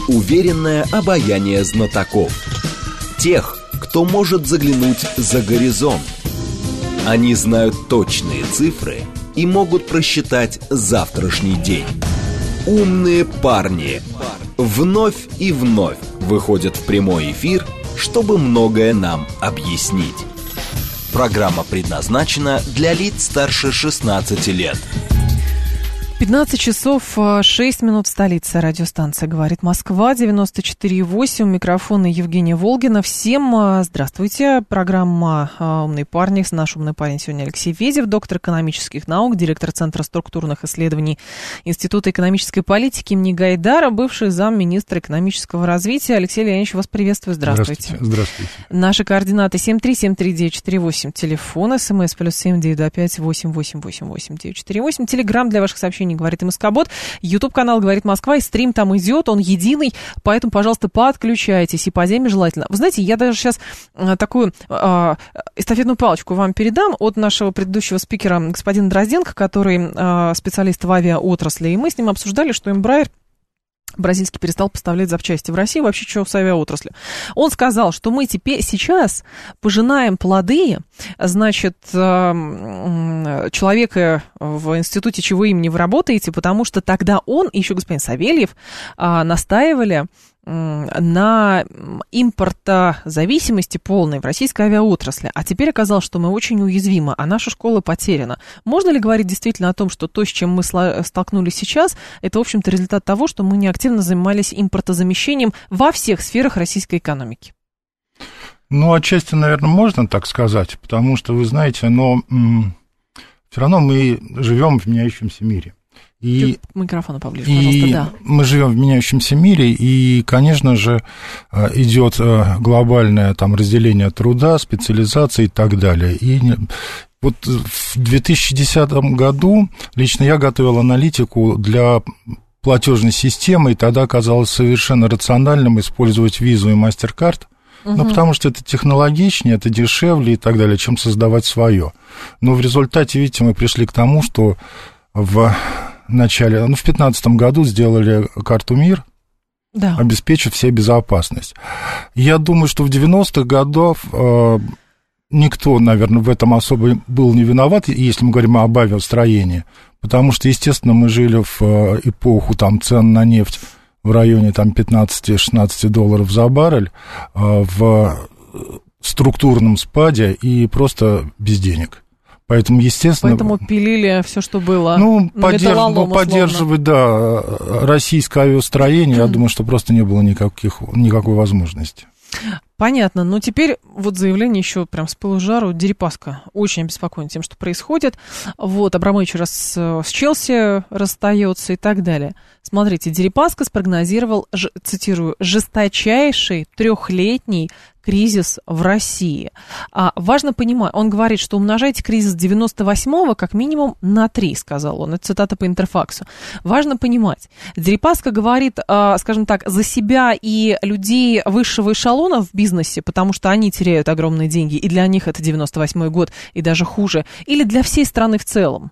Уверенное обаяние знатоков. Тех, кто может заглянуть за горизонт. Они знают точные цифры и могут просчитать завтрашний день. Умные парни вновь и вновь выходят в прямой эфир, чтобы многое нам объяснить. Программа предназначена для лиц старше 16 лет. 15 часов 6 минут в столице. Радиостанция «Говорит Москва», 94,8. Микрофон Евгения Волгина. Всем здравствуйте. Программа «Умные парни». Наш умный парень сегодня Алексей Ведев, доктор экономических наук, директор Центра структурных исследований Института экономической политики имени Гайдара, бывший замминистра экономического развития. Алексей Леонидович, вас приветствую. Здравствуйте. Здравствуйте. Наши координаты 7373948, телефон, смс +7 925 8888 948, телеграм для ваших сообщений «Говорит МСК-бот», YouTube-канал «Говорит Москва», и стрим там идет, он единый, поэтому, пожалуйста, подключайтесь, и по теме желательно. Вы знаете, я даже сейчас такую эстафетную палочку вам передам от нашего предыдущего спикера, господина Дрозденко, который специалист в авиаотрасли, и мы с ним обсуждали, что Embraer бразильский перестал поставлять запчасти в Россию, вообще что с авиаотраслью. Он сказал, что мы сейчас пожинаем плоды, значит, человека в институте, чего имени вы работаете, потому что тогда он и еще господин Савельев настаивали на импортозависимости полной в российской авиаотрасли. А теперь оказалось, что мы очень уязвимы, а наша школа потеряна. Можно ли говорить действительно о том, что то, с чем мы столкнулись сейчас, это, в общем-то, результат того, что мы неактивно занимались импортозамещением во всех сферах российской экономики? Ну, отчасти, наверное, можно так сказать, потому что, вы знаете, но все равно мы живем в меняющемся мире. И, к микрофону поближе, пожалуйста, да. Мы живем в меняющемся мире, и, конечно же, идет глобальное там разделение труда, специализация и так далее. И вот в 2010 году лично я готовил аналитику для платежной системы, и тогда казалось совершенно рациональным использовать визу и MasterCard, ну, потому что это технологичнее, это дешевле и так далее, чем создавать свое. Но в результате, видите, мы пришли к тому, что в 2015 году сделали карту МИР, да, обеспечив себе безопасность. Я думаю, что в 90-х годах никто, наверное, в этом особо был не виноват, если мы говорим об авиастроении, потому что, естественно, мы жили в эпоху там, цен на нефть в районе там, 15-16 долларов за баррель, в структурном спаде и просто без денег. Поэтому, естественно... Поэтому пилили все, что было. Ну, поддерживать, да, российское авиастроение, я думаю, что просто не было никакой возможности. Понятно, но теперь вот заявление еще прям с пылу жару. Дерипаска очень обеспокоен тем, что происходит. Вот, Абрамович раз с Челси расстается и так далее. Смотрите, Дерипаска спрогнозировал, цитирую, жесточайший 3-летний кризис в России. Важно понимать, он говорит, что умножайте кризис 98-го как минимум на 3, сказал он. Это цитата по Интерфаксу. Важно понимать, Дерипаска говорит, скажем так, за себя и людей высшего эшелона в бизнесе, потому что они теряют огромные деньги, и для них это 98-й год, и даже хуже, или для всей страны в целом?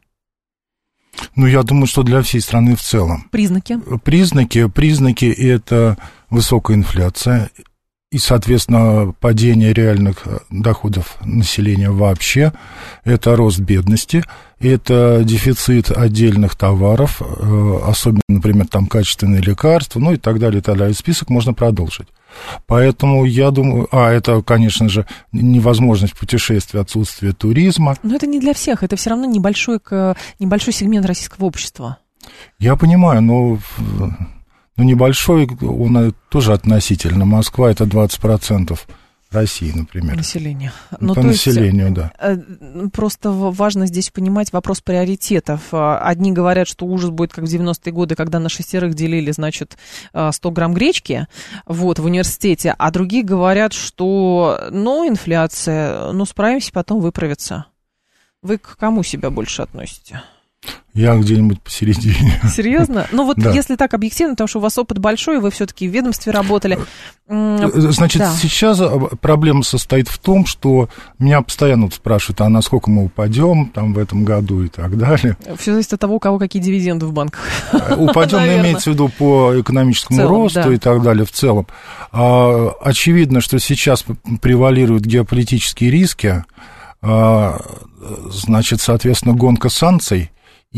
Ну, я думаю, что для всей страны в целом. Признаки? Признаки – это высокая инфляция, и, соответственно, падение реальных доходов населения вообще, это рост бедности, это дефицит отдельных товаров, особенно, например, там качественные лекарства, ну и так далее, и так далее. Список можно продолжить. Поэтому я думаю, это, конечно же, невозможность путешествия, отсутствие туризма. Но это не для всех, это все равно небольшой сегмент российского общества. Я понимаю, но небольшой, он тоже относительно. Москва – это 20% России, например. Население. По населению, да. Просто важно здесь понимать вопрос приоритетов. Одни говорят, что ужас будет, как в 90-е годы, когда на 6 делили, значит, 100 грамм гречки в университете, а другие говорят, что, инфляция, справимся, потом выправится. Вы к кому себя больше относите? Я где-нибудь посередине. Серьезно? Ну вот да. Если так объективно, потому что у вас опыт большой, вы все-таки в ведомстве работали. Значит, да. Сейчас проблема состоит в том, что меня постоянно спрашивают, а насколько мы упадем там в этом году и так далее. Все зависит от того, у кого какие дивиденды в банках. Упадем, имеется в виду по экономическому росту и так далее в целом. Очевидно, что сейчас превалируют геополитические риски, значит, соответственно, гонка санкций.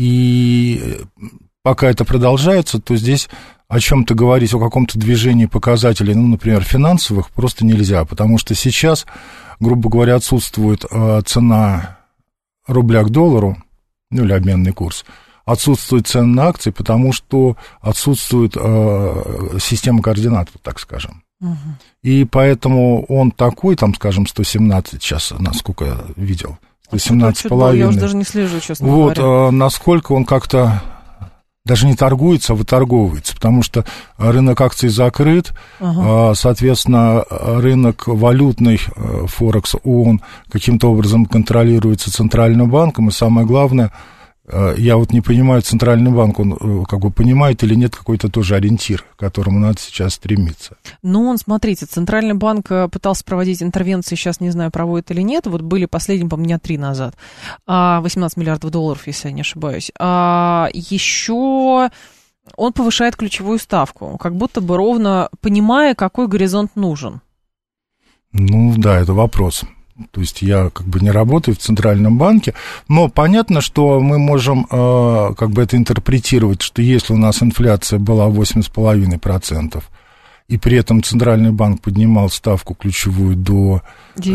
И пока это продолжается, то здесь о чем-то говорить, о каком-то движении показателей, ну, например, финансовых, просто нельзя, потому что сейчас, грубо говоря, отсутствует цена рубля к доллару, ну, или обменный курс, отсутствует цена на акции, потому что отсутствует система координат, так скажем. Угу. И поэтому он такой, там, скажем, 117 сейчас, насколько я видел, 117,5. Я уже даже не слежу, честно говоря. Вот, насколько он как-то даже не торгуется, а выторговывается, потому что рынок акций закрыт, соответственно, рынок валютный, Форекс, он каким-то образом контролируется Центральным банком, и самое главное, я вот не понимаю, Центральный банк, он как бы понимает или нет какой-то тоже ориентир, к которому надо сейчас стремиться? Ну, смотрите, Центральный банк пытался проводить интервенции, сейчас не знаю, проводит или нет, вот были последние, по-моему, дня 3 назад, 18 миллиардов долларов, если я не ошибаюсь. Еще он повышает ключевую ставку, как будто бы ровно понимая, какой горизонт нужен. Ну, да, это вопрос. То есть я как бы не работаю в Центральном банке, но понятно, что мы можем как бы это интерпретировать, что если у нас инфляция была 8,5%, и при этом Центральный банк поднимал ставку ключевую до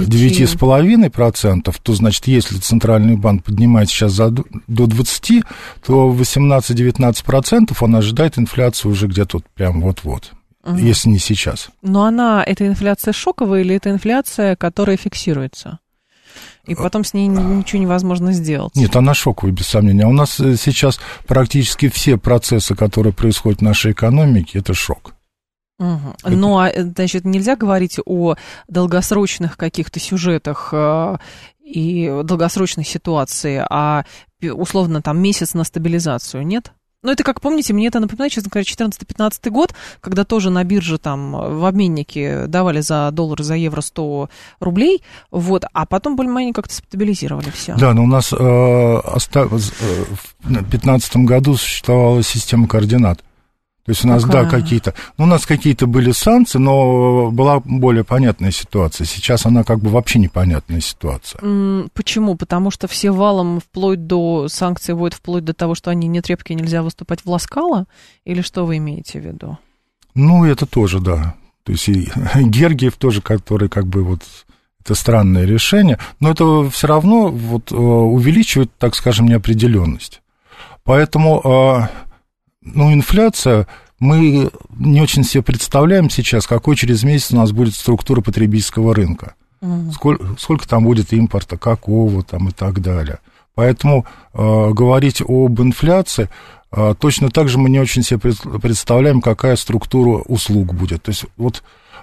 9,5%, то, значит, если Центральный банк поднимает сейчас до 20%, то 18-19% он ожидает инфляцию уже где-то прям вот-вот. Если не сейчас. Но это инфляция шоковая или это инфляция, которая фиксируется? И потом с ней ничего невозможно сделать? Нет, она шоковая, без сомнения. У нас сейчас практически все процессы, которые происходят в нашей экономике, это шок. Угу. Но, значит, нельзя говорить о долгосрочных каких-то сюжетах и долгосрочной ситуации, а условно там месяц на стабилизацию, нет? Ну, это, как помните, мне это напоминает, честно говоря, 14-15 год, когда тоже на бирже там в обменнике давали за доллар, за евро 100 рублей, вот, а потом более-менее как-то стабилизировали все. Да, но у нас в 2015 году существовала система координат. То есть у нас, да, какие-то... Ну, у нас какие-то были санкции, но была более понятная ситуация. Сейчас она как бы вообще непонятная ситуация. Почему? Потому что все валом вплоть до санкций вводят вплоть до того, что они не трепки, нельзя выступать в ласкало? Или что вы имеете в виду? Ну, это тоже, да. То есть и Гергиев тоже, который как бы вот... Это странное решение, но это все равно вот увеличивает, так скажем, неопределенность. Поэтому... Ну, инфляция, мы не очень себе представляем сейчас, какой через месяц у нас будет структура потребительского рынка. Сколько там будет импорта, какого там и так далее. Поэтому говорить об инфляции, точно так же мы не очень себе представляем, какая структура услуг будет. То есть вот,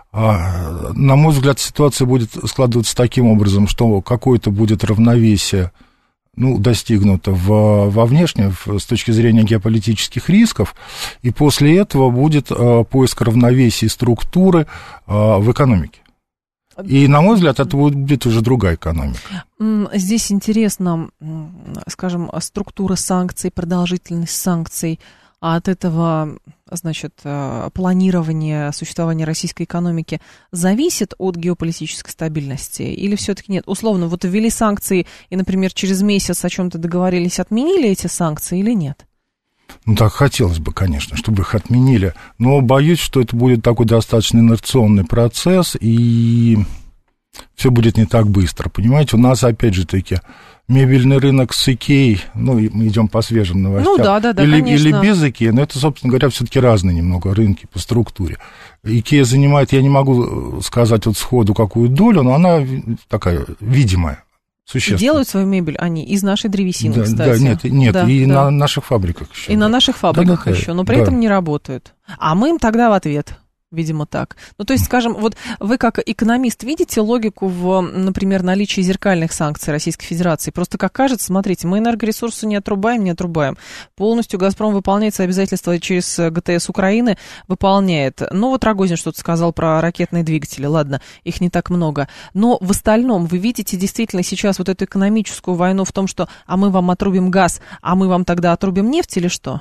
на мой взгляд, ситуация будет складываться таким образом, что какое-то будет равновесие, ну, достигнуто во внешнем, с точки зрения геополитических рисков, и после этого будет поиск равновесия структуры в экономике. И, на мой взгляд, это будет уже другая экономика. Здесь интересно, скажем, структура санкций, продолжительность санкций, а от этого, значит, планирование существования российской экономики зависит от геополитической стабильности или все-таки нет? Условно, вот ввели санкции и, например, через месяц о чем-то договорились, отменили эти санкции или нет? Ну, так хотелось бы, конечно, чтобы их отменили, но боюсь, что это будет такой достаточно инерционный процесс, и все будет не так быстро, понимаете? У нас, опять же таки, мебельный рынок с Икеей, ну, мы идем по свежим новостям, ну, да, или без Икеи, но это, собственно говоря, все-таки разные немного рынки по структуре. Икея занимает, я не могу сказать вот сходу какую долю, но она такая видимая. Делают свою мебель они из нашей древесины, да, кстати. Да, нет, да, и да. На наших фабриках еще. И на наших фабриках еще, но при этом не работают. А мы им тогда в ответ Видимо, так. Ну, то есть, скажем, вот вы как экономист видите логику в, например, наличии зеркальных санкций Российской Федерации? Просто как кажется, смотрите, мы энергоресурсы не отрубаем. Полностью «Газпром» выполняет свои обязательства через ГТС Украины, выполняет. Ну, вот Рогозин что-то сказал про ракетные двигатели. Ладно, их не так много. Но в остальном вы видите действительно сейчас вот эту экономическую войну в том, что «а мы вам отрубим газ, а мы вам тогда отрубим нефть» или что?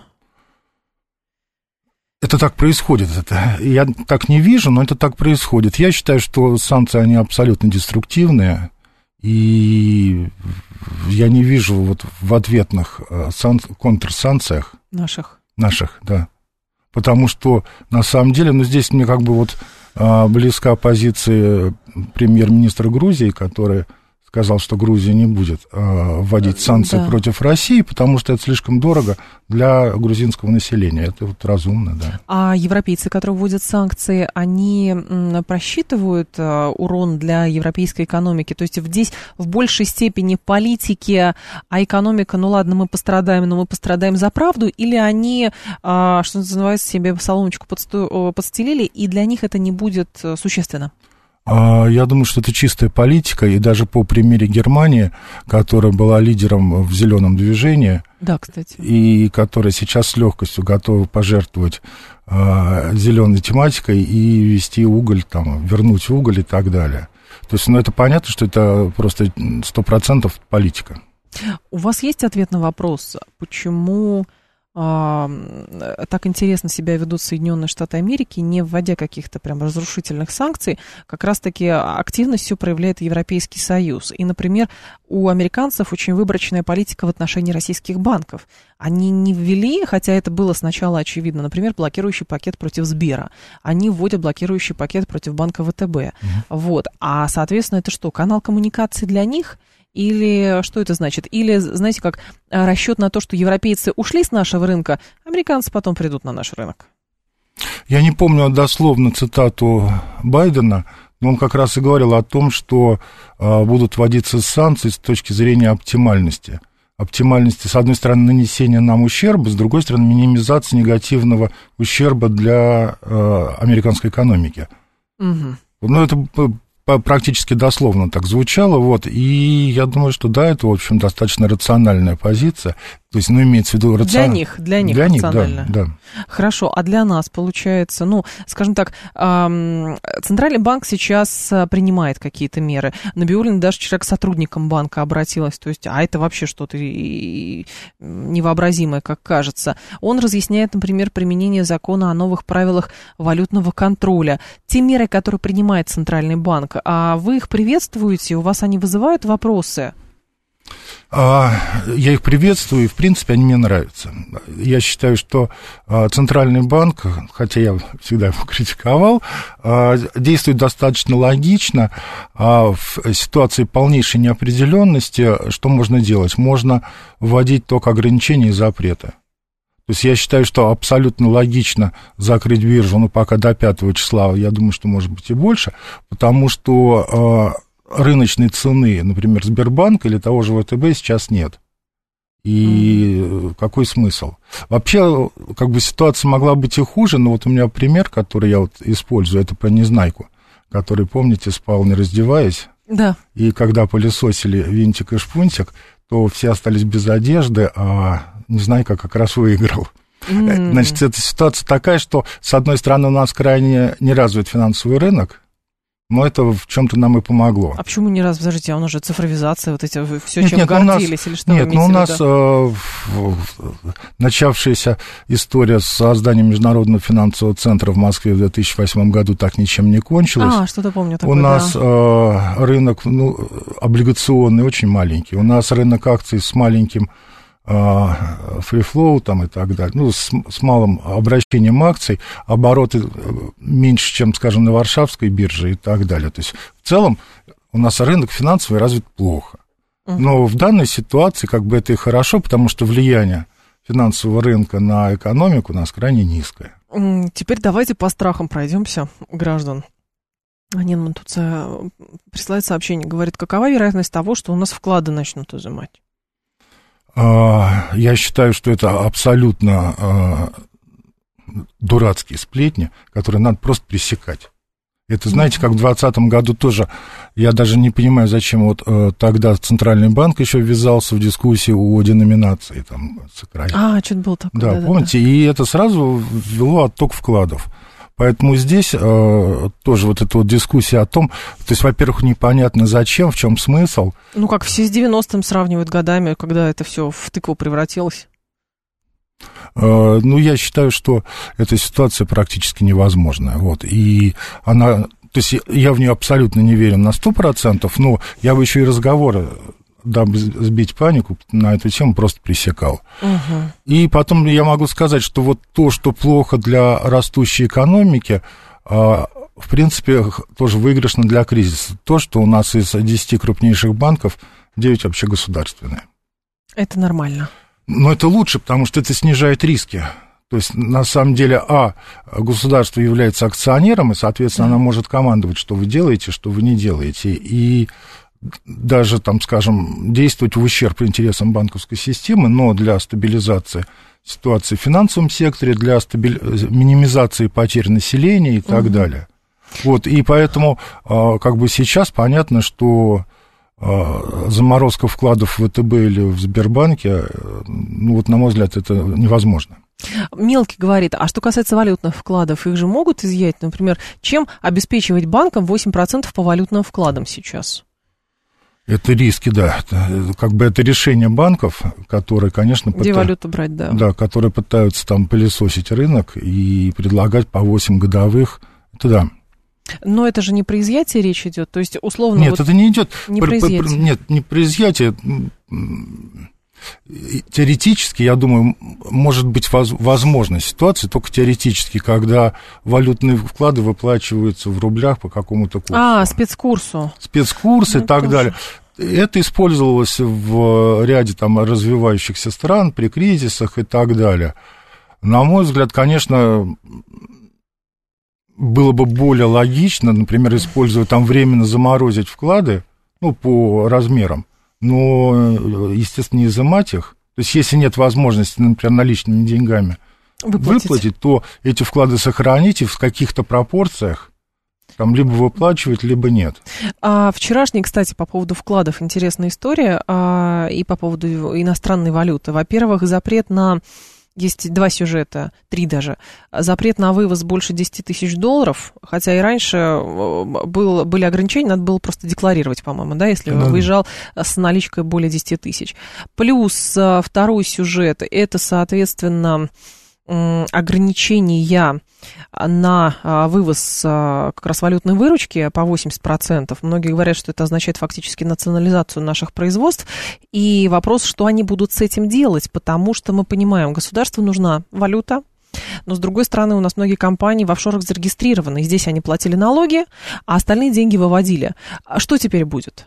Это так происходит. Я так не вижу, но это так происходит. Я считаю, что санкции, они абсолютно деструктивные, и я не вижу вот в ответных контрсанкциях наших, да. Потому что, на самом деле, ну, здесь мне как бы вот близка позиция премьер-министра Грузии, который сказал, что Грузия не будет вводить санкции против России, потому что это слишком дорого для грузинского населения. Это вот разумно, да. А европейцы, которые вводят санкции, они просчитывают урон для европейской экономики? То есть здесь в большей степени политики, а экономика, ну ладно, мы пострадаем, но мы пострадаем за правду, или они, что называется, себе соломочку подстелили, и для них это не будет существенно? Я думаю, что это чистая политика, и даже по примере Германии, которая была лидером в зеленом движении, да, кстати, и которая сейчас с легкостью готова пожертвовать зеленой тематикой и вести уголь, там, вернуть уголь и так далее. То есть, ну, это понятно, что это просто 100% политика. У вас есть ответ на вопрос, почему так интересно себя ведут Соединенные Штаты Америки, не вводя каких-то прям разрушительных санкций, как раз-таки активно все проявляет Европейский Союз. И, например, у американцев очень выборочная политика в отношении российских банков. Они не ввели, хотя это было сначала очевидно, например, блокирующий пакет против Сбера. Они вводят блокирующий пакет против банка ВТБ. Вот. А, соответственно, это что, канал коммуникации для них? Или что это значит? Или, знаете, как расчет на то, что европейцы ушли с нашего рынка, американцы потом придут на наш рынок? Я не помню дословно цитату Байдена, но он как раз и говорил о том, что будут вводиться санкции с точки зрения оптимальности. Оптимальности, с одной стороны, нанесения нам ущерба, с другой стороны, минимизации негативного ущерба для американской экономики. Угу. Ну, это практически дословно так звучало, вот, и я думаю, что да, это, в общем, достаточно рациональная позиция, то есть, ну, имеется в виду рационально. Для них рационально. Да. Хорошо, а для нас, получается, ну, скажем так, Центральный банк сейчас принимает какие-то меры. Набиуллина даже вчера к сотрудникам банка обратилась, то есть, а это вообще что-то невообразимое, как кажется. Он разъясняет, например, применение закона о новых правилах валютного контроля. Те меры, которые принимает Центральный банк, а вы их приветствуете, у вас они вызывают вопросы? Я их приветствую, и, в принципе, они мне нравятся. Я считаю, что Центральный банк, хотя я всегда его критиковал, действует достаточно логично. В ситуации полнейшей неопределенности что можно делать? Можно вводить только ограничения и запреты. То есть я считаю, что абсолютно логично закрыть биржу, ну, пока до 5 числа, я думаю, что может быть и больше, потому что рыночной цены, например, Сбербанка или того же ВТБ сейчас нет. И какой смысл? Вообще, как бы ситуация могла быть и хуже, но вот у меня пример, который я вот использую, это про Незнайку, который, помните, спал не раздеваясь. Да. И когда пылесосили Винтик и Шпунтик, то все остались без одежды, а Незнайка как раз выиграл. Значит, эта ситуация такая, что, с одной стороны, у нас крайне неразвит финансовый рынок, но это в чем-то нам и помогло. А почему не раз? Подождите, а у нас же цифровизация, вот эти все, чем гордились, или что? Нет, ну у нас начавшаяся история с созданием Международного финансового центра в Москве в 2008 году так ничем не кончилась. Что-то помню такое, у нас рынок облигационный очень маленький, у нас рынок акций с маленьким фрифлоу там и так далее, ну, с малым обращением акций, обороты меньше, чем, скажем, на Варшавской бирже и так далее. То есть, в целом, у нас рынок финансовый развит плохо. Но в данной ситуации, как бы, это и хорошо, потому что влияние финансового рынка на экономику у нас крайне низкое. Теперь давайте по страхам пройдемся, граждан. Нинман тут присылает сообщение, говорит, какова вероятность того, что у нас вклады начнут изымать? Я считаю, что это абсолютно дурацкие сплетни, которые надо просто пресекать. Это, знаете, как в 2020 году тоже, я даже не понимаю, зачем вот тогда Центральный банк еще ввязался в дискуссию о деноминации там, сократить. Что-то было такое. Да, помните, и это сразу ввело отток вкладов. Поэтому здесь тоже вот эта вот дискуссия о том, то есть, во-первых, непонятно зачем, в чем смысл. Ну, как все с 90-м сравнивают годами, когда это все в тыкву превратилось. Ну, я считаю, что эта ситуация практически невозможная. Вот. И она, то есть я в нее абсолютно не верю на 100%, но я бы еще и разговоры, дабы сбить панику, на эту тему просто пресекал. Угу. И потом я могу сказать, что вот то, что плохо для растущей экономики, в принципе, тоже выигрышно для кризиса. То, что у нас из 10 крупнейших банков 9 вообще государственные. Это нормально. Но это лучше, потому что это снижает риски. То есть, на самом деле, государство является акционером, и, соответственно, оно может командовать, что вы делаете, что вы не делаете. И даже, там, скажем, действовать в ущерб интересам банковской системы, но для стабилизации ситуации в финансовом секторе, для минимизации потерь населения и так далее. Вот, и поэтому, как бы сейчас понятно, что заморозка вкладов в ВТБ или в Сбербанке, ну вот, на мой взгляд, это невозможно. Мелкий говорит, а что касается валютных вкладов, их же могут изъять, например, чем обеспечивать банкам 8% по валютным вкладам сейчас? Это риски, да. Как бы это решение банков, которые, конечно... Где валюту брать, да. Да, которые пытаются там пылесосить рынок и предлагать по 8 годовых, это да. Но это же не про изъятие речь идет, то есть условно... Нет, вот это не идет... Не про изъятие. Нет, не про изъятие. Теоретически, я думаю, может быть возможна ситуация, только теоретически, когда валютные вклады выплачиваются в рублях по какому-то курсу. Спецкурсу. Спецкурс и так тоже. Далее. Это использовалось в ряде там развивающихся стран при кризисах и так далее. На мой взгляд, конечно... Было бы более логично, например, используя там временно заморозить вклады, ну, по размерам, но, естественно, не изымать их. То есть, если нет возможности, например, наличными деньгами выплатить, то эти вклады сохранить и в каких-то пропорциях там либо выплачивать, либо нет. Вчерашний, кстати, по поводу вкладов интересная история и по поводу иностранной валюты. Во-первых, запрет на... Есть 2 сюжета, 3 даже. Запрет на вывоз больше 10 тысяч долларов, хотя и раньше были ограничения, надо было просто декларировать, по-моему, да, если выезжал с наличкой более 10 тысяч. Плюс 2 сюжет, это, соответственно, ограничения на вывоз как раз валютной выручки по 80%. Многие говорят, что это означает фактически национализацию наших производств. И вопрос, что они будут с этим делать, потому что мы понимаем, государству нужна валюта, но, с другой стороны, у нас многие компании в офшорах зарегистрированы, и здесь они платили налоги, а остальные деньги выводили. Что теперь будет?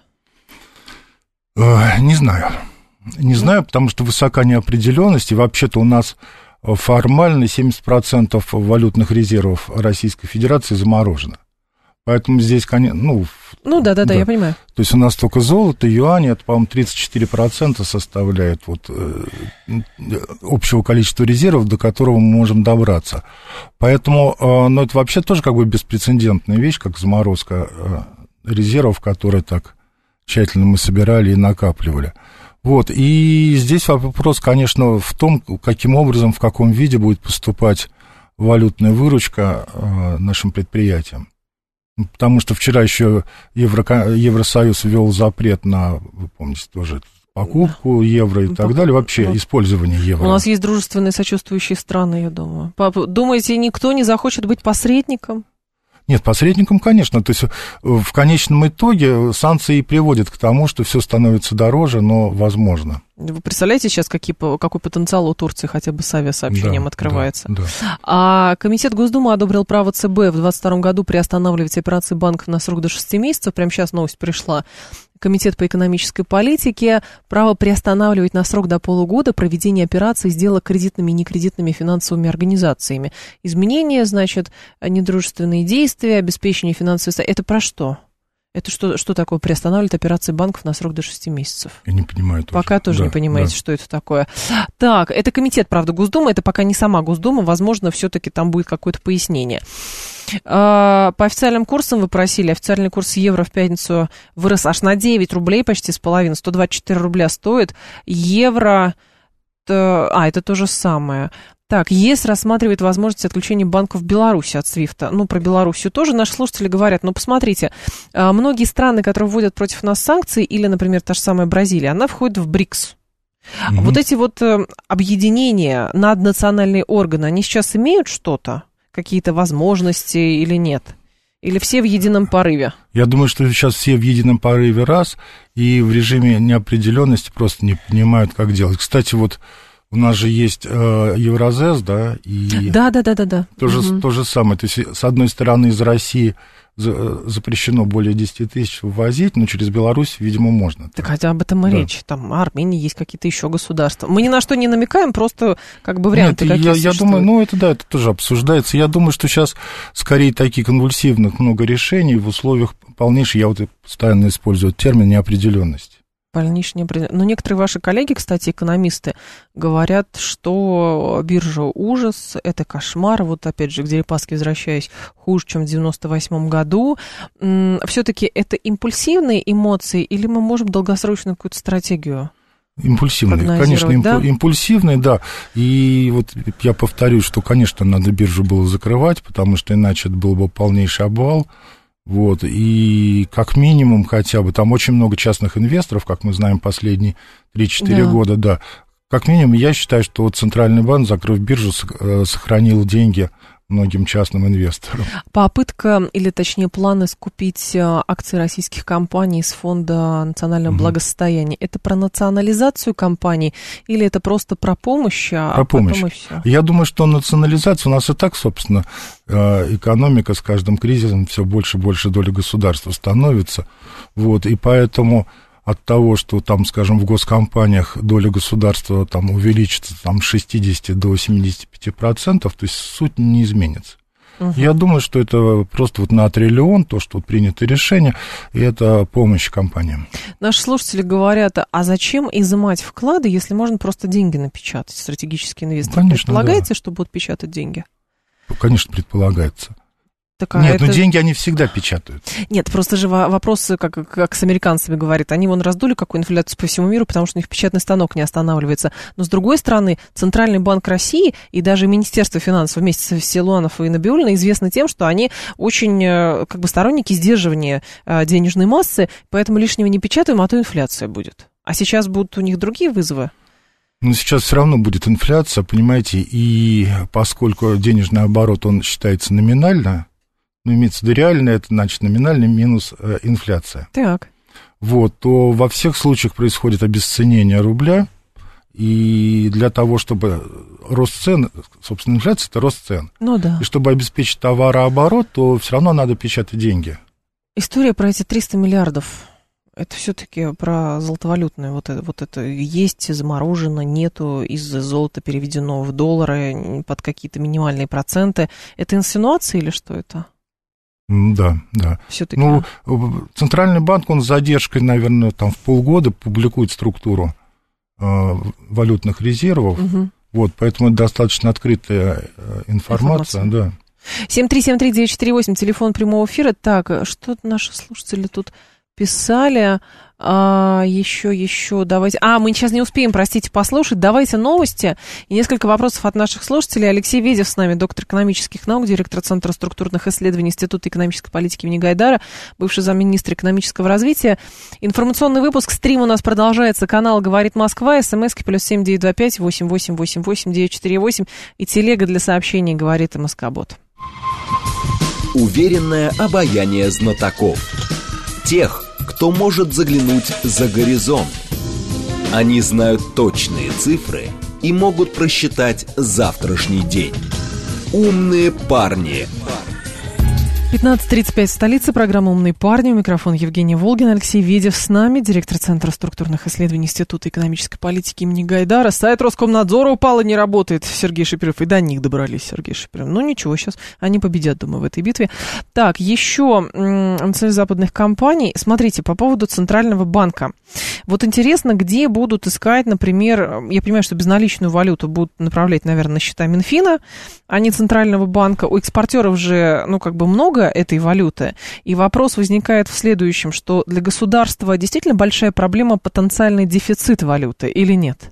Не знаю. Не знаю, потому что высока неопределенность, и вообще-то у нас... формально 70% валютных резервов Российской Федерации заморожено. Поэтому здесь, конечно, да, я понимаю. То есть у нас только золото, юани, это, по-моему, 34% составляет вот, общего количества резервов, до которого мы можем добраться. Поэтому, это вообще тоже как бы беспрецедентная вещь, как заморозка резервов, которые так тщательно мы собирали и накапливали. Вот, и здесь вопрос, конечно, в том, каким образом, в каком виде будет поступать валютная выручка нашим предприятиям. Потому что вчера еще Евросоюз ввел запрет на, вы помните, тоже покупку евро и так далее, вообще использование евро. У нас есть дружественные сочувствующие страны, я думаю. Думаете, никто не захочет быть посредником? Нет, посредником, конечно. То есть в конечном итоге санкции приводят к тому, что все становится дороже, но возможно. Вы представляете сейчас, какой потенциал у Турции хотя бы с авиасообщением открывается? Да. Комитет Госдумы одобрил право ЦБ в 2022 году приостанавливать операции банков на срок до 6 месяцев. Прямо сейчас новость пришла. Комитет по экономической политике право приостанавливать на срок до полугода проведение операций сделок кредитными и некредитными финансовыми организациями. Изменения, значит, недружественные действия, обеспечение финансовой... Это про что? Это что такое? Приостанавливать операции банков на срок до 6 месяцев. Я не понимаю тоже. Пока тоже не понимаете, что это такое. Так, это комитет, правда, Госдумы, это пока не сама Госдума, возможно, все-таки там будет какое-то пояснение. По официальным курсам вы просили, официальный курс евро в пятницу вырос аж на 9 рублей, почти с половиной, 124 рубля стоит. Евро, это то же самое. Так, ЕС рассматривает возможность отключения банков Беларуси от СВИФТа. Ну, про Белоруссию тоже наши слушатели говорят. Но посмотрите, многие страны, которые вводят против нас санкции, или, например, та же самая Бразилия, она входит в БРИКС. Вот эти вот объединения, наднациональные органы, они сейчас имеют что-то? Какие-то возможности или нет? Или все в едином порыве? Я думаю, что сейчас все в едином порыве раз, и в режиме неопределенности просто не понимают, как делать. Кстати, вот у нас же есть Евразес, да? И да. То же самое. То есть, с одной стороны, из России запрещено более 10 тысяч ввозить, но через Беларусь, видимо, можно. Так хотя об этом и речь. Там Армения, есть какие-то еще государства. Мы ни на что не намекаем, просто как бы варианты какие существуют. Я думаю, это тоже обсуждается. Я думаю, что сейчас скорее таких конвульсивных много решений в условиях полнейшей, я вот постоянно использую термин, неопределенности. Но некоторые ваши коллеги, кстати, экономисты, говорят, что биржа ужас, это кошмар. Вот опять же, к Дерипаске возвращаясь, хуже, чем в 98 году. Все-таки это импульсивные эмоции или мы можем долгосрочную какую-то стратегию? Импульсивные, конечно, да? Импульсивные, да. И вот я повторюсь, что, конечно, надо биржу было закрывать, потому что иначе это был бы полнейший обвал. Вот, и как минимум хотя бы, там очень много частных инвесторов, как мы знаем, последние 3-4 года, да. Как минимум, я считаю, что вот Центральный банк, закрыв биржу, сохранил деньги многим частным инвесторам. Попытка, или точнее планы скупить акции российских компаний из Фонда национального благосостояния, это про национализацию компаний или это просто про помощь? Про помощь. Я думаю, что национализация у нас и так, собственно, экономика с каждым кризисом все больше и больше доля государства становится. Вот, и поэтому от того, что там, скажем, в госкомпаниях доля государства там увеличится там, с 60 до 75%, то есть суть не изменится. Я думаю, что это просто вот на триллион, то, что вот принято решение, и это помощь компаниям. Наши слушатели говорят, а зачем изымать вклады, если можно просто деньги напечатать, стратегические инвесторы? Конечно, предполагается, что будут печатать деньги? Конечно, предполагается. Нет, но деньги они всегда печатают. Нет, просто же вопрос, как с американцами говорят, они вон раздули какую инфляцию по всему миру, потому что у них печатный станок не останавливается. Но, с другой стороны, Центральный банк России и даже Министерство финансов вместе с Силуанов и Набиуллиной известны тем, что они очень как бы сторонники сдерживания денежной массы, поэтому лишнего не печатаем, а то инфляция будет. А сейчас будут у них другие вызовы? Ну, сейчас все равно будет инфляция, понимаете, и поскольку денежный оборот, он считается номинально, ну, имеется в виду реально, это значит номинальный минус инфляция. Так. Вот, то во всех случаях происходит обесценение рубля, и для того, чтобы рост цен, собственно, инфляция – это рост цен. Ну да. И чтобы обеспечить товарооборот, то все равно надо печатать деньги. История про эти 300 миллиардов, это все-таки про золотовалютное, вот это есть, заморожено, нету, из золота переведено в доллары под какие-то минимальные проценты. Это инсинуация или что это? Да. Всё-таки. Ну, Центральный банк, он с задержкой, наверное, там в полгода публикует структуру валютных резервов. Вот, поэтому это достаточно открытая информация. Да. 7373948, телефон прямого эфира. Так, что наши слушатели тут писали? Еще, давайте. Мы сейчас не успеем, простите, послушать. Давайте новости и несколько вопросов от наших слушателей. Алексей Ведев с нами, доктор экономических наук, директор Центра структурных исследований Института экономической политики имени Гайдара, бывший замминистра экономического развития. Информационный выпуск, стрим у нас продолжается. Канал «Говорит Москва», смски +7 925 8888 948 и телега для сообщений «Говорит МСК-бот». Уверенное обаяние знатоков. Тех, кто может заглянуть за горизонт. Они знают точные цифры и могут просчитать завтрашний день. Умные парни. 15:35 в столице. Программа «Умные парни». У микрофона Евгений Волгин, Алексей Ведев с нами, директор Центра структурных исследований Института экономической политики имени Гайдара. Сайт Роскомнадзора упал и не работает. Сергей Шиперов. И до них добрались, Сергей Шиперов. Ну ничего, сейчас они победят, думаю, в этой битве. Так, еще национальных западных компаний. Смотрите, по поводу Центрального банка. Вот интересно, где будут искать, например, я понимаю, что безналичную валюту будут направлять, наверное, на счета Минфина, а не Центрального банка. У экспортеров же, много этой валюты. И вопрос возникает в следующем, что для государства действительно большая проблема потенциальный дефицит валюты или нет?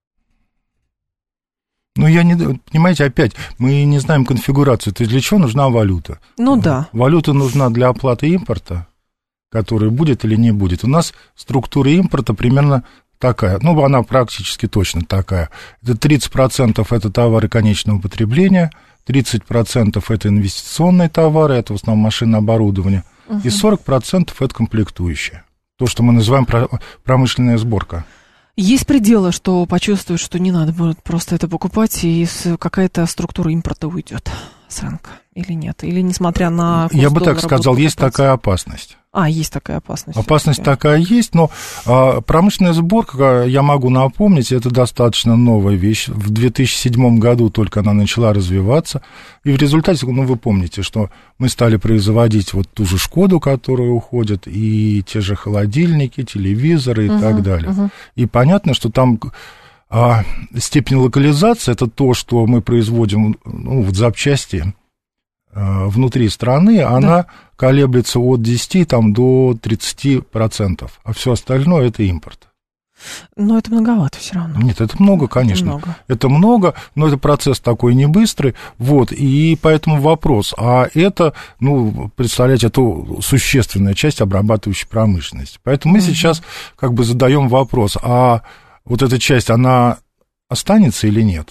Понимаете, опять, мы не знаем конфигурацию. То есть для чего нужна валюта? Да. Валюта нужна для оплаты импорта, который будет или не будет. У нас структура импорта примерно такая, она практически точно такая. Это 30% это товары конечного потребления, 30% это инвестиционные товары, это в основном машинное оборудование, и 40% это комплектующие. То, что мы называем промышленная сборка. Есть пределы, что почувствуют, что не надо будет просто это покупать, и какая-то структура импорта уйдет с рынка, или нет? Или несмотря на курс Я бы так доллара сказал, будут есть такая опасность. Есть такая опасность. Опасность такая есть, но промышленная сборка, я могу напомнить, это достаточно новая вещь. В 2007 году только она начала развиваться, и в результате, вы помните, что мы стали производить вот ту же «Шкоду», которая уходит, и те же холодильники, телевизоры и так далее. И понятно, что там степень локализации – это то, что мы производим, запчасти внутри страны, она колеблется от 10 до 30%, а все остальное – это импорт. Но это многовато все равно. Нет, это много, конечно. Это много, но это процесс такой не быстрый. И поэтому вопрос, это, представляете, это существенная часть обрабатывающей промышленности. Поэтому мы сейчас задаем вопрос, вот эта часть, она останется или нет?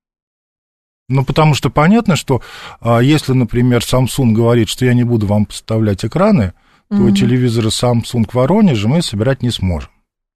Потому что понятно, что если, например, Samsung говорит, что я не буду вам поставлять экраны, то телевизоры Samsung в Воронеже мы собирать не сможем.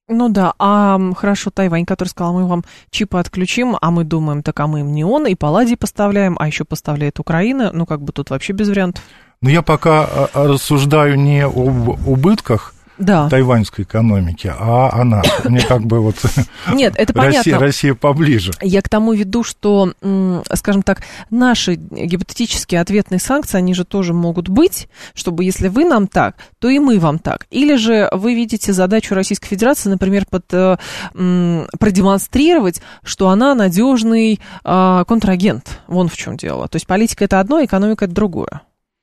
Хорошо, Тайвань, который сказал, мы вам чипы отключим, а мы думаем, мы им неон и палладий поставляем, а еще поставляет Украина, тут вообще без вариантов. Я пока рассуждаю не об убытках тайваньской экономики, а она. Мне Нет, это понятно. Россия поближе. Я к тому веду, что, скажем так, наши гипотетические ответные санкции, они же тоже могут быть, чтобы если вы нам так, то и мы вам так. Или же вы видите задачу Российской Федерации, например, продемонстрировать, что она надежный контрагент. Вон в чем дело. То есть политика это одно, экономика это другое.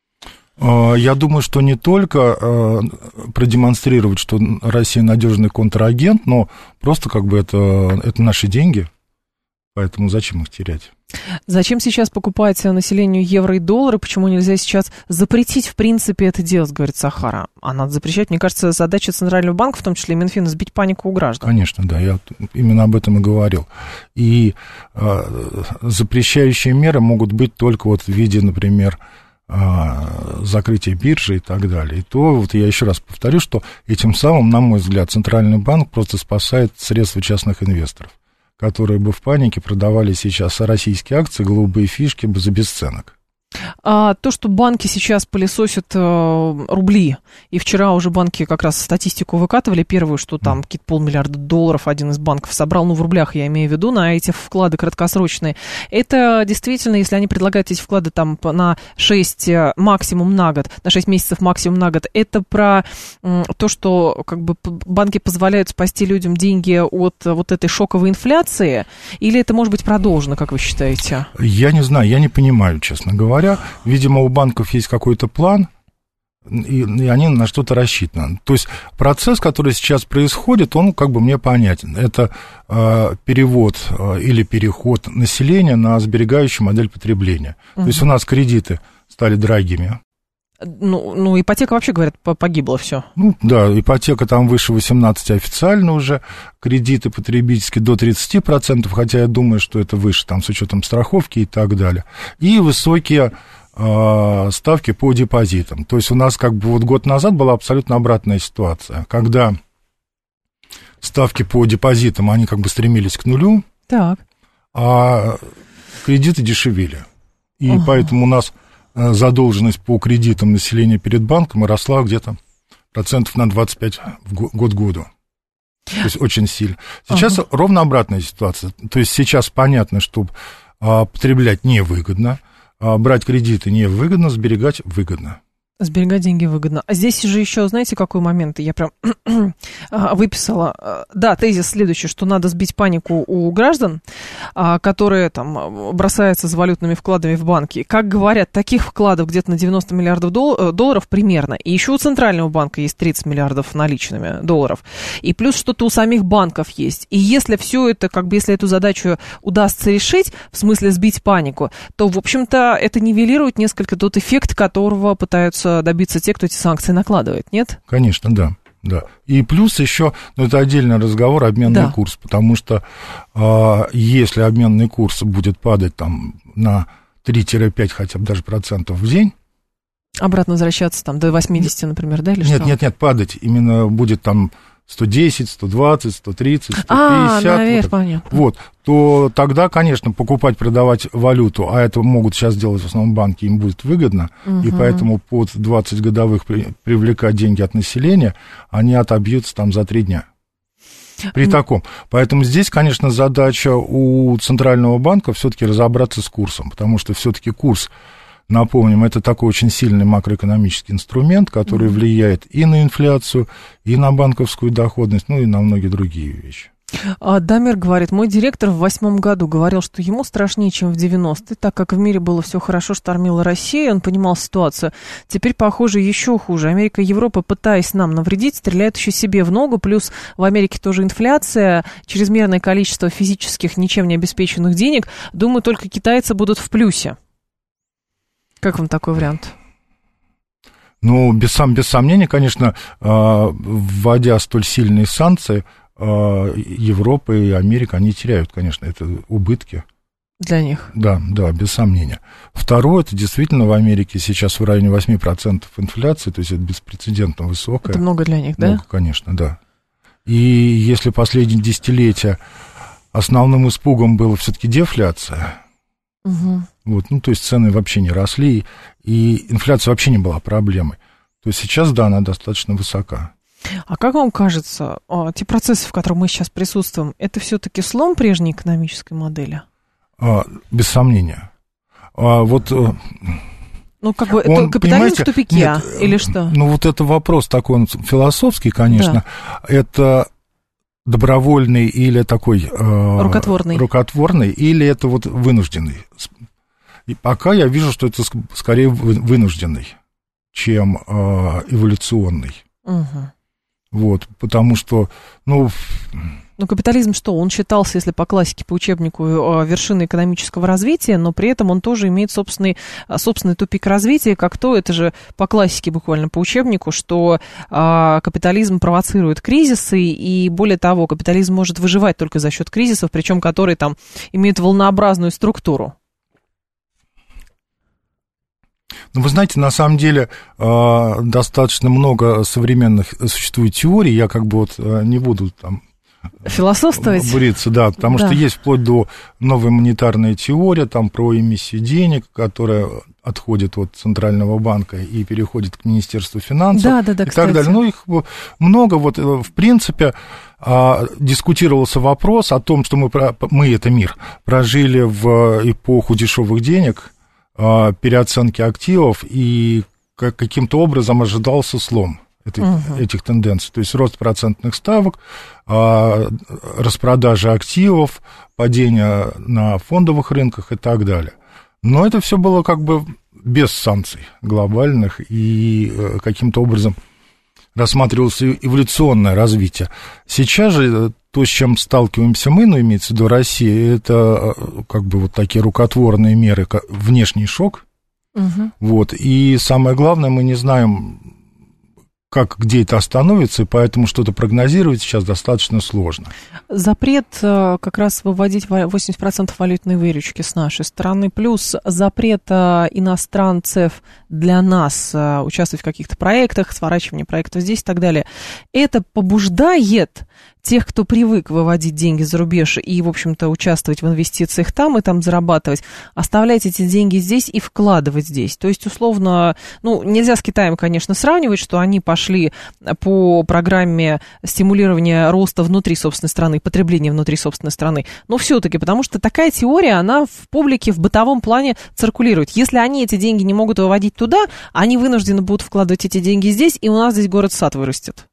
Я думаю, что не только продемонстрировать, что Россия надежный контрагент, но просто это наши деньги, поэтому зачем их терять? Зачем сейчас покупать населению евро и доллары? Почему нельзя сейчас запретить, в принципе, это делать, говорит Сахара? А надо запрещать. Мне кажется, задача Центрального банка, в том числе и Минфина, сбить панику у граждан. Конечно, да, я именно об этом и говорил. И запрещающие меры могут быть только в виде, например, закрытие биржи и так далее. И то, я еще раз повторю, что этим самым, на мой взгляд, Центральный банк просто спасает средства частных инвесторов, которые бы в панике продавали сейчас российские акции, голубые фишки бы за бесценок. То, что банки сейчас пылесосят рубли, и вчера уже банки как раз статистику выкатывали, первую, что там какие-то $500 миллиарда один из банков собрал, в рублях я имею в виду, на эти вклады краткосрочные. Это действительно, если они предлагают эти вклады на 6 максимум на год, на 6 месяцев максимум на год, это про то, что банки позволяют спасти людям деньги от вот этой шоковой инфляции, или это может быть продолжено, как вы считаете? Я не знаю, я не понимаю, честно говоря. Видимо, у банков есть какой-то план, и они на что-то рассчитаны. То есть процесс, который сейчас происходит, он мне понятен. Это перевод или переход населения на сберегающую модель потребления. То есть у нас кредиты стали дорогими. Ипотека вообще, говорят, погибла все. Ипотека там выше 18 официально уже, кредиты потребительские до 30%, хотя я думаю, что это выше, с учетом страховки и так далее. И высокие ставки по депозитам. То есть у нас год назад была абсолютно обратная ситуация, когда ставки по депозитам, они стремились к нулю, а кредиты дешевели. И поэтому у нас задолженность по кредитам населения перед банком и росла где-то процентов на 25 год к году. То есть очень сильно. Сейчас ровно обратная ситуация. То есть сейчас понятно, что потреблять невыгодно, брать кредиты невыгодно, сберегать выгодно. Сберегать деньги выгодно. А здесь же еще, знаете, какой момент? Я прям выписала. Да, тезис следующий, что надо сбить панику у граждан, которые там бросаются за валютными вкладами в банки. Как говорят, таких вкладов где-то на 90 миллиардов долларов примерно. И еще у Центрального банка есть 30 миллиардов наличными долларов. И плюс что-то у самих банков есть. И если все это, как бы, если эту задачу удастся решить, в смысле сбить панику, то, в общем-то, это нивелирует несколько тот эффект, которого пытаются добиться те, кто эти санкции накладывает, нет? Конечно, да. И плюс еще, это отдельный разговор, обменный курс, потому что если обменный курс будет падать там на 3-5 хотя бы даже процентов в день... Обратно возвращаться там до 80, например, да, или что? Нет, падать именно будет там 110, 120, 130, 150. Наверное, понятно. Вот, то тогда, конечно, покупать, продавать валюту, а это могут сейчас делать в основном банки, им будет выгодно, и поэтому под 20 годовых привлекать деньги от населения, они отобьются там за 3 дня. При таком. Поэтому здесь, конечно, задача у Центрального банка все-таки разобраться с курсом, потому что все-таки курс, напомним, это такой очень сильный макроэкономический инструмент, который влияет и на инфляцию, и на банковскую доходность, и на многие другие вещи. Дамир говорит, мой директор в 2008 году говорил, что ему страшнее, чем в 90-е, так как в мире было все хорошо, штормила Россия, он понимал ситуацию. Теперь, похоже, еще хуже. Америка и Европа, пытаясь нам навредить, стреляют еще себе в ногу, плюс в Америке тоже инфляция, чрезмерное количество физических, ничем не обеспеченных денег. Думаю, только китайцы будут в плюсе. Как вам такой вариант? Без сомнения, конечно, вводя столь сильные санкции, Европа и Америка, они теряют, конечно, это убытки. Для них? Да, без сомнения. Второе, это действительно в Америке сейчас в районе 8% инфляции, то есть это беспрецедентно высокая. Это много для них, да? Много, конечно, да. И если последние десятилетия основным испугом была все-таки дефляция, то есть цены вообще не росли, и инфляция вообще не была проблемой, то сейчас, да, она достаточно высока. А как вам кажется, те процессы, в которых мы сейчас присутствуем, это все-таки слом прежней экономической модели? Без сомнения. Это капитализм в тупике, или что? Это вопрос такой, он философский, конечно. Да. Это добровольный или такой... рукотворный, или это вынужденный. И пока я вижу, что это скорее вынужденный, чем эволюционный. Потому что, капитализм что? Он считался, если по классике, по учебнику, вершиной экономического развития, но при этом он тоже имеет собственный тупик развития, как то, это же по классике буквально, по учебнику, что капитализм провоцирует кризисы, и более того, капитализм может выживать только за счет кризисов, причем которые там имеют волнообразную структуру. Вы знаете, на самом деле достаточно много современных существует теорий, я не буду там философствовать. Буриться, да, потому что есть вплоть до новой монетарной теории, там про эмиссию денег, которая отходит от Центрального банка и переходит к Министерству финансов, и так далее. Их много, в принципе, дискутировался вопрос о том, что мы это мир, прожили в эпоху дешевых денег, переоценки активов, и каким-то образом ожидался слом этих тенденций, то есть рост процентных ставок, распродажа активов, падение на фондовых рынках и так далее. Но это все было без санкций глобальных, и каким-то образом рассматривалось эволюционное развитие. Сейчас же то, с чем сталкиваемся мы, имеется в виду Россия, это такие рукотворные меры, внешний шок. И самое главное, мы не знаем, где это остановится, и поэтому что-то прогнозировать сейчас достаточно сложно. Запрет как раз выводить 80% валютной выручки с нашей стороны, плюс запрет иностранцев для нас участвовать в каких-то проектах, сворачивание проектов здесь и так далее. Это побуждает тех, кто привык выводить деньги за рубеж и, в общем-то, участвовать в инвестициях там и там зарабатывать, оставлять эти деньги здесь и вкладывать здесь. То есть, условно, ну, нельзя с Китаем, конечно, сравнивать, что они пошли по программе стимулирования роста внутри собственной страны, потребления внутри собственной страны. Но все-таки, потому что такая теория, она в публике, в бытовом плане циркулирует. Если они эти деньги не могут выводить туда, они вынуждены будут вкладывать эти деньги здесь, и у нас здесь город-сад вырастет.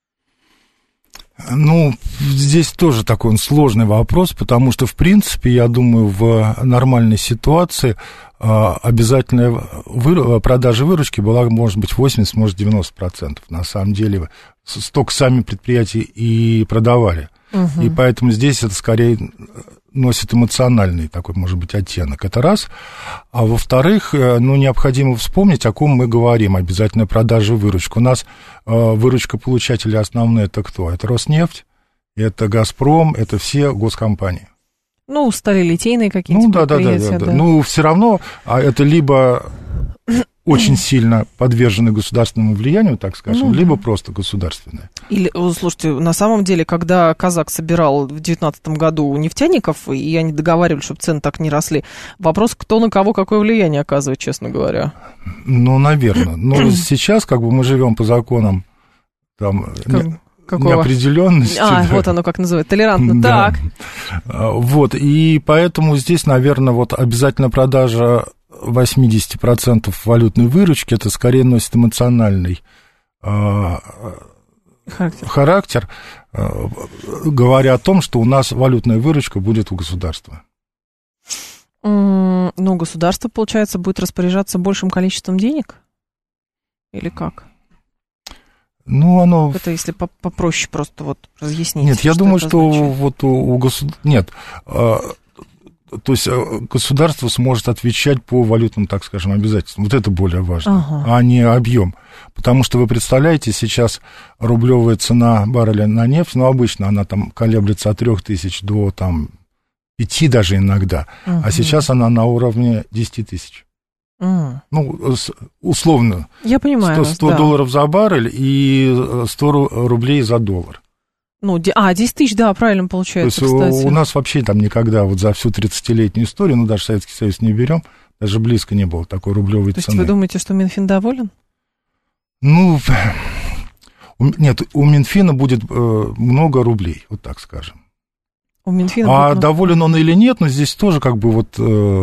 Ну, здесь тоже такой сложный вопрос, потому что, в принципе, я думаю, в нормальной ситуации обязательная продажа выручки была, может быть, 80, может, 90%. На самом деле, столько сами предприятия и продавали. Угу. И поэтому здесь это скорее носит эмоциональный такой, может быть, оттенок. Это раз. А во-вторых, ну, необходимо вспомнить, о ком мы говорим. Обязательно продажа выручки. У нас выручка получателей основная — это кто? Это Роснефть, это Газпром, это все госкомпании. Ну, сталелитейные какие-то предприятия. Да. Ну, все равно это либо очень сильно подвержены государственному влиянию, так скажем, либо просто государственное. Или, слушайте, на самом деле, когда Казак собирал в 2019 году нефтяников, и они договаривались, чтобы цены так не росли, вопрос, кто на кого какое влияние оказывает, честно говоря. Ну, наверное. Но сейчас как бы мы живем по законам там неопределенности. Вот оно как называют, толерантно. Да. Так. Вот, и поэтому здесь, наверное, вот обязательно продажа 80% валютной выручки, это скорее носит эмоциональный характер, говоря о том, что у нас валютная выручка будет у государства. Ну, государство, получается, будет распоряжаться большим количеством денег? Или как? Ну, оно... Это если попроще просто вот разъяснить. Нет, я думаю, что вот у государства... Нет, то есть государство сможет отвечать по валютным, так скажем, обязательствам. Вот это более важно, а не объем. Потому что вы представляете, сейчас рублевая цена барреля на нефть, ну, обычно она там колеблется от 3000 до там 5 даже иногда, а сейчас она на уровне 10 тысяч. Ну, условно. Я понимаю. 100 долларов за баррель и 100 рублей за доллар. Ну, 10 тысяч, да, правильно получается, то есть кстати. У нас вообще там никогда вот за всю 30-летнюю историю, ну, даже Советский Союз не берем, даже близко не было такой рублевой цены. То есть вы думаете, что Минфин доволен? Ну, нет, у Минфина будет много рублей, вот так скажем. У Минфина будет доволен он или нет, но здесь тоже как бы вот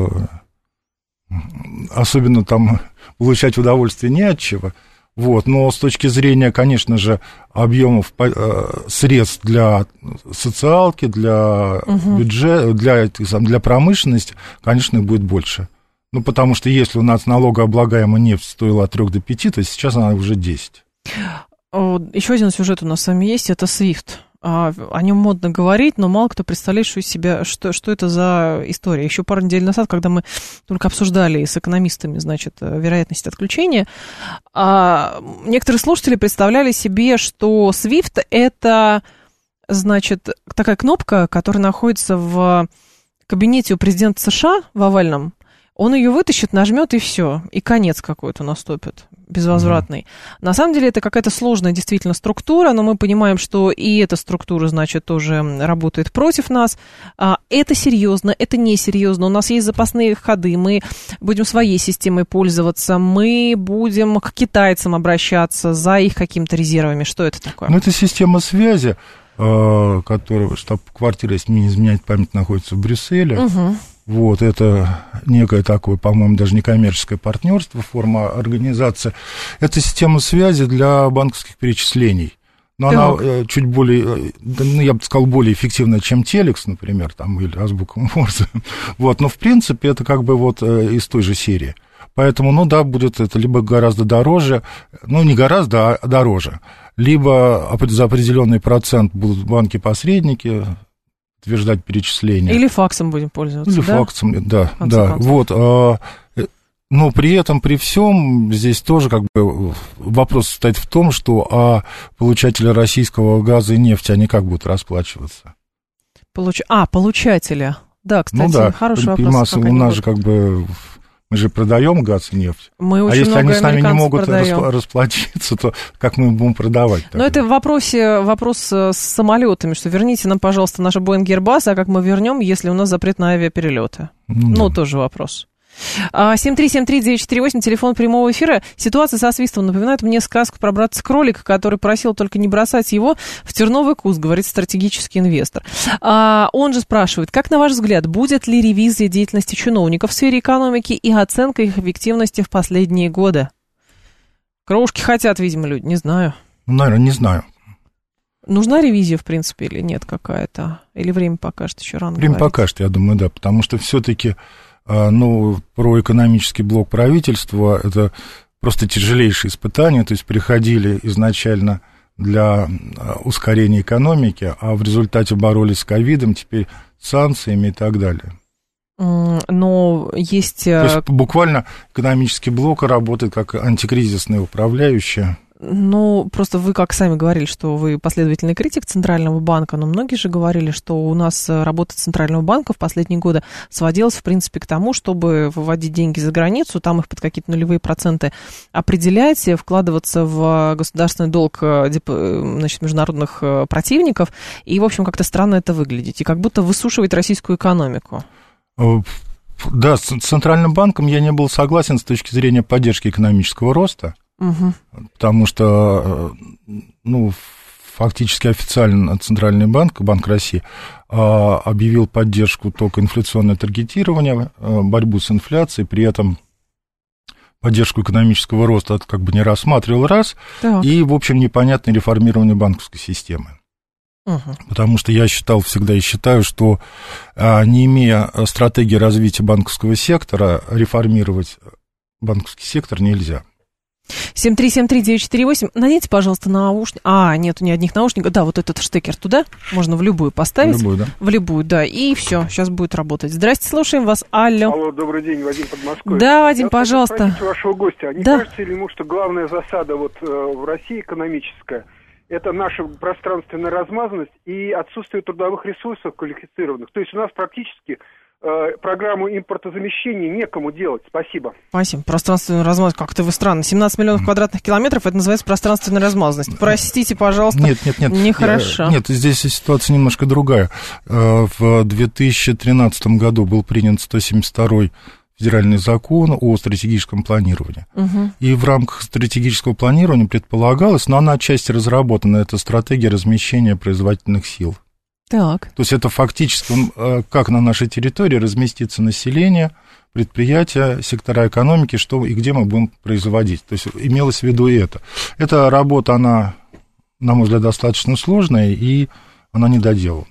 особенно там получать удовольствие не от чего. Вот, но с точки зрения, конечно же, объемов средств для социалки, для бюджета, для промышленности, конечно, их будет больше. Ну, потому что если у нас налогооблагаемая нефть стоила от 3 до 5, то сейчас она уже 10. Еще один сюжет у нас с вами есть, это SWIFT. О нем модно говорить, но мало кто представляет, что из себя, что это за история. Еще пару недель назад, когда мы только обсуждали с экономистами, значит, вероятность отключения, некоторые слушатели представляли себе, что SWIFT это, значит, такая кнопка, которая находится в кабинете у президента США в овальном. Он ее вытащит, нажмет, и все, и конец какой-то наступит, безвозвратный. На самом деле это какая-то сложная действительно структура, но мы понимаем, что и эта структура, значит, тоже работает против нас. Это серьезно, это несерьезно. У нас есть запасные ходы, мы будем своей системой пользоваться, мы будем к китайцам обращаться за их какими-то резервами. Что это такое? Ну, это система связи, которая штаб-квартира, если мне не изменяет память, находится в Брюсселе. Вот, это некое такое, по-моему, даже некоммерческое партнерство, форма организации. Это система связи для банковских перечислений. Но она чуть более, ну, я бы сказал, более эффективная, чем Телекс, например, там, или Азбука Морзе. Вот, но, в принципе, это как бы вот из той же серии. Поэтому, ну, да, будет это либо гораздо дороже, ну, не гораздо, а дороже, либо за определенный процент будут банки-посредники утверждать перечисления. Или факсом будем пользоваться, или факсом, да. Вот, но при этом, при всем, здесь тоже как бы вопрос состоит в том, что получатели российского газа и нефти, они как будут расплачиваться? Получатели. Да, кстати, ну, да. Хороший вопрос. У нас же как бы Мы же продаем газ и нефть. Мы очень много если они с нами не могут продаем. расплатиться, то как мы будем продавать? Но это вопрос с самолетами, что верните нам, пожалуйста, наши Boeing и Airbus, а как мы вернем, если у нас запрет на авиаперелеты? Ну, тоже вопрос. 7373948, телефон прямого эфира. Ситуация со свистом напоминает мне сказку про братца-кролика, который просил только не бросать его в терновый куст, говорит стратегический инвестор. Он же спрашивает, как на ваш взгляд, будет ли ревизия деятельности чиновников в сфере экономики и оценка их эффективности в последние годы? Крошки хотят, видимо, люди, не знаю. Наверное, не знаю. Нужна ревизия, в принципе, или нет какая-то? Или время покажет, еще рано Время говорить? покажет, я думаю, да, потому что все-таки проэкономический блок правительства – это просто тяжелейшие испытания, то есть приходили изначально для ускорения экономики, а в результате боролись с ковидом, теперь санкциями и так далее. Но есть... То есть буквально экономический блок работает как антикризисная управляющая. Ну, просто вы, как сами говорили, что вы последовательный критик Центрального банка, но многие же говорили, что у нас работа Центрального банка в последние годы сводилась, в принципе, к тому, чтобы выводить деньги за границу, там их под какие-то нулевые проценты определять, вкладываться в государственный долг, значит, международных противников, и, в общем, как-то странно это выглядит, и как будто высушивать российскую экономику. Да, с Центральным банком я не был согласен с точки зрения поддержки экономического роста. Угу. Потому что, фактически официально Центральный банк, Банк России, объявил поддержку только инфляционного таргетирования, борьбу с инфляцией, при этом поддержку экономического роста как бы не рассматривал раз, так. И, в общем, непонятное реформирование банковской системы. Угу. Потому что я всегда считаю, что не имея стратегии развития банковского сектора, реформировать банковский сектор нельзя. 7373948. Наденьте, пожалуйста, наушники. Нету ни одних наушников. Да, вот этот штекер туда. Можно в любую поставить. В любую, да? В любую, да. И все, сейчас будет работать. Здрасте, слушаем вас. Алло. Алло, добрый день, Вадим Подмосковье. Да, Вадим, пожалуйста. Спросите вашего гостя, не кажется ли ему, что главная засада в России экономическая – это наша пространственная размазанность и отсутствие трудовых ресурсов квалифицированных? То есть у нас практически программу импортозамещения некому делать. Спасибо. Спасибо. Пространственную размазанность. Как-то вы странно. 17 миллионов квадратных километров, это называется пространственная размазанность. Простите, пожалуйста. Нет. Нехорошо. Нет, здесь ситуация немножко другая. В 2013 году был принят 172-й федеральный закон о стратегическом планировании. Угу. И в рамках стратегического планирования предполагалось, но она отчасти разработана, это стратегия размещения производительных сил. Так. То есть это фактически, как на нашей территории разместится население, предприятия, сектора экономики, что и где мы будем производить. То есть имелось в виду это. Эта работа, она, на мой взгляд, достаточно сложная, и она недоделана.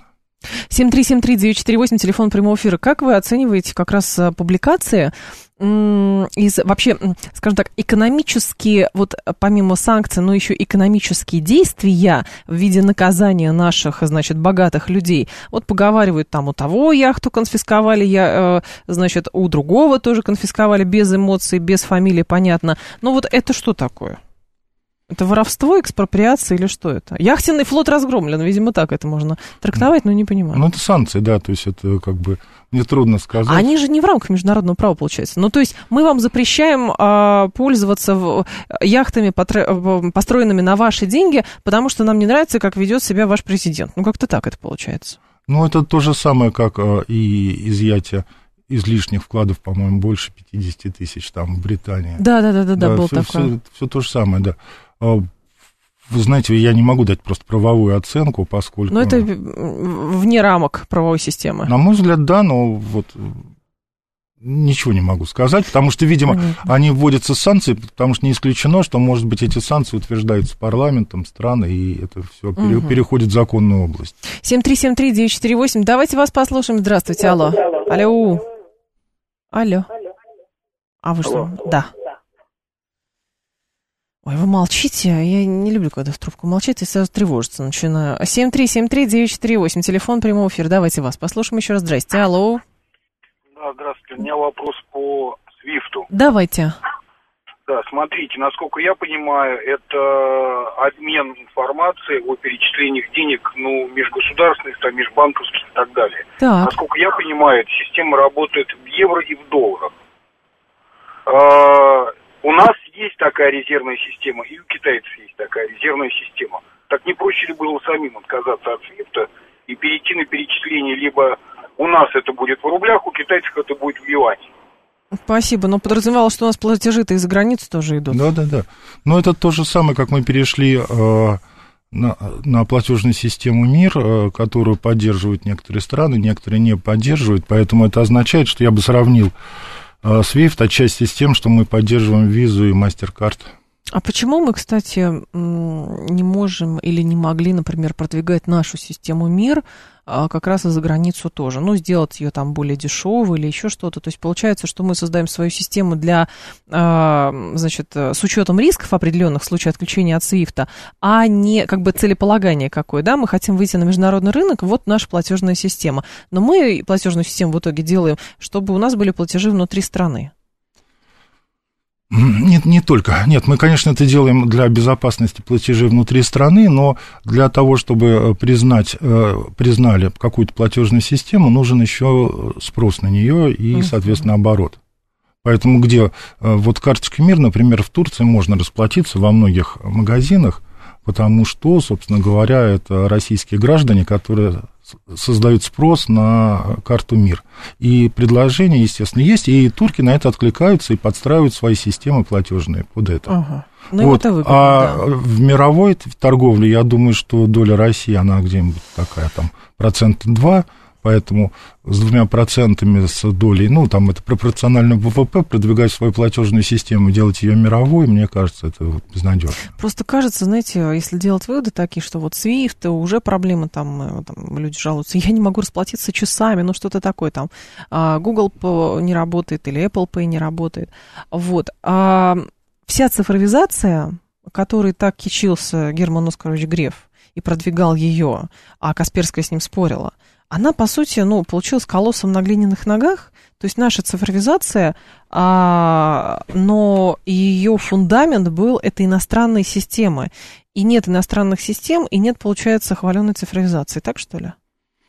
7373948, телефон прямого эфира. Как вы оцениваете как раз публикации из вообще, скажем так, экономические, помимо санкций, но еще экономические действия в виде наказания наших, значит, богатых людей? Поговаривают, там у того яхту конфисковали, значит, у другого тоже конфисковали, без эмоций, без фамилии, понятно. Но это что такое? Это воровство, экспроприация или что это? Яхтенный флот разгромлен, видимо, так это можно трактовать, но не понимаю. Это санкции, да, то есть это мне трудно сказать. А они же не в рамках международного права, получается. То есть мы вам запрещаем пользоваться яхтами, построенными на ваши деньги, потому что нам не нравится, как ведет себя ваш президент. Как-то так это получается. Это то же самое, как и изъятие излишних вкладов, по-моему, больше 50 тысяч там в Британии. Да, было такое. Все то же самое, да. Вы знаете, я не могу дать просто правовую оценку, поскольку... Но это вне рамок правовой системы. На мой взгляд, да, но ничего не могу сказать, потому что, видимо, они вводятся санкции, потому что не исключено, что, может быть, эти санкции утверждаются парламентом страны, и это все переходит в законную область. 7373948, давайте вас послушаем. Здравствуйте, алло. Алло. А вы что? Да. Ой, вы молчите, я не люблю, когда в трубку молчите, и сразу тревожиться начинаю. 7373948, телефон прямого эфира, давайте вас послушаем еще раз. Здрасте, алло. Да, здравствуйте, у меня вопрос по Свифту. Давайте. Да, смотрите, насколько я понимаю, это обмен информацией о перечислениях денег, межгосударственных, межбанковских и так далее. Так. Насколько я понимаю, эта система работает в евро и в долларах. У нас есть такая резервная система, и у китайцев есть такая резервная система. Так не проще ли было самим отказаться от свифта и перейти на перечисление, либо у нас это будет в рублях, у китайцев это будет в юане? Спасибо, но подразумевалось, что у нас платежи-то из-за границы тоже идут. Да. Но это то же самое, как мы перешли на платежную систему МИР, которую поддерживают некоторые страны, некоторые не поддерживают, поэтому это означает, что я бы сравнил SWIFT отчасти с тем, что мы поддерживаем визу и MasterCard. А почему мы, кстати, не можем или не могли, например, продвигать нашу систему МИР как раз и за границу тоже? Ну, сделать ее там более дешевой или еще что-то. То есть получается, что мы создаем свою систему для, значит, с учетом рисков определенных в случае отключения от SWIFT, а не как бы целеполагание какое, да? Мы хотим выйти на международный рынок, вот наша платежная система. Но мы платежную систему в итоге делаем, чтобы у нас были платежи внутри страны. Нет, не только. Нет, мы, конечно, это делаем для безопасности платежей внутри страны, но для того, чтобы признали какую-то платежную систему, нужен еще спрос на нее и, соответственно, оборот. Поэтому где вот карточкой МИР, например, в Турции можно расплатиться во многих магазинах, потому что, собственно говоря, это российские граждане, которые создают спрос на карту МИР. И предложения, естественно, есть, и турки на это откликаются и подстраивают свои системы платежные под это. Ага. Ну, вот. Это выгодно, да. В мировой торговле, я думаю, что доля России, она где-нибудь такая, там, 2%, поэтому с 2% с долей, ну, там, это пропорционально ВВП, продвигать свою платежную систему, делать ее мировой, мне кажется, это безнадежно. Просто кажется, знаете, если делать выводы такие, что вот SWIFT, уже проблемы, там люди жалуются, я не могу расплатиться часами, ну, что-то такое, там, Google Pay не работает или Apple Pay не работает, вот. Вся цифровизация, которой так кичился Герман Оскарович Греф и продвигал ее, а Касперская с ним спорила, она, по сути, ну, получилась колоссом на глиняных ногах. То есть наша цифровизация, но ее фундамент был это иностранные системы. И нет иностранных систем, и нет, получается, хваленой цифровизации. Так, что ли?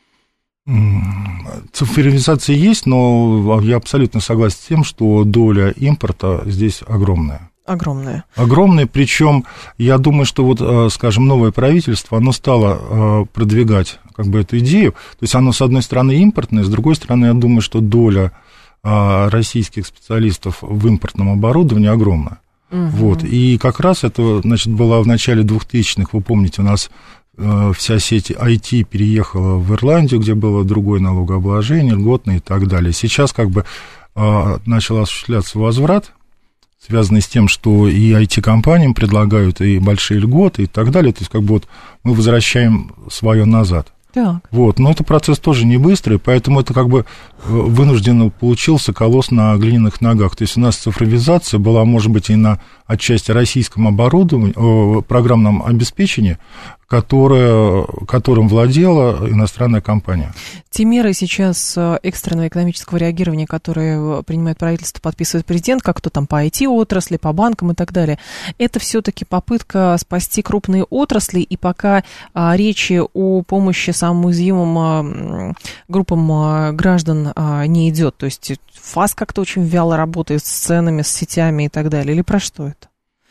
Цифровизация есть, но я абсолютно согласен с тем, что доля импорта здесь огромная. Огромная, причем я думаю, что вот, скажем, новое правительство, оно стало продвигать как бы эту идею, то есть оно, с одной стороны, импортное, с другой стороны, я думаю, что доля российских специалистов в импортном оборудовании огромная. Вот, и как раз это, значит, было в начале 2000-х, вы помните, у нас вся сеть IT переехала в Ирландию, где было другое налогообложение, льготное и так далее. Сейчас как бы начал осуществляться возврат, связанный с тем, что и IT-компаниям предлагают и большие льготы и так далее. То есть, как бы вот мы возвращаем свое назад. Так. Вот, но это процесс тоже не быстрый, поэтому это как бы вынужденно получился колосс на глиняных ногах. То есть у нас цифровизация была, может быть, и на отчасти российском оборудовании, программном обеспечении, которым владела иностранная компания. Те меры сейчас экстренного экономического реагирования, которые принимает правительство, подписывает президент, как то там по IT-отрасли, по банкам и так далее, это все-таки попытка спасти крупные отрасли, и пока речи о помощи самым уязвимым группам граждан не идет. То есть ФАС как-то очень вяло работает с ценами, с сетями и так далее. Или про что это?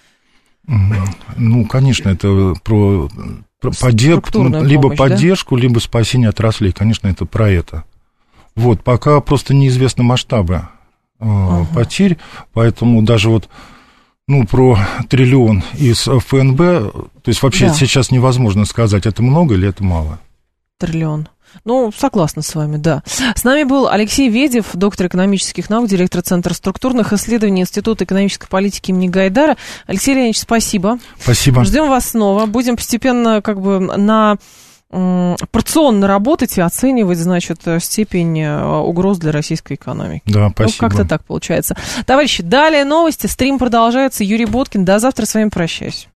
Ну, конечно, это про либо помощь, поддержку, да? Либо спасение отраслей. Конечно, это про это. Вот, пока просто неизвестны масштабы потерь, поэтому даже вот, ну, про триллион из ФНБ, то есть вообще сейчас невозможно сказать, это много или это мало. Триллион. Ну, согласна с вами, да. С нами был Алексей Ведев, доктор экономических наук, директор Центра структурных исследований Института экономической политики имени Гайдара. Алексей Леонидович, спасибо. Спасибо. Ждем вас снова. Будем постепенно как бы порционно работать и оценивать, значит, степень угроз для российской экономики. Да, спасибо. Ну, как-то так получается. Товарищи, далее новости. Стрим продолжается. Юрий Боткин. До завтра. С вами прощаюсь.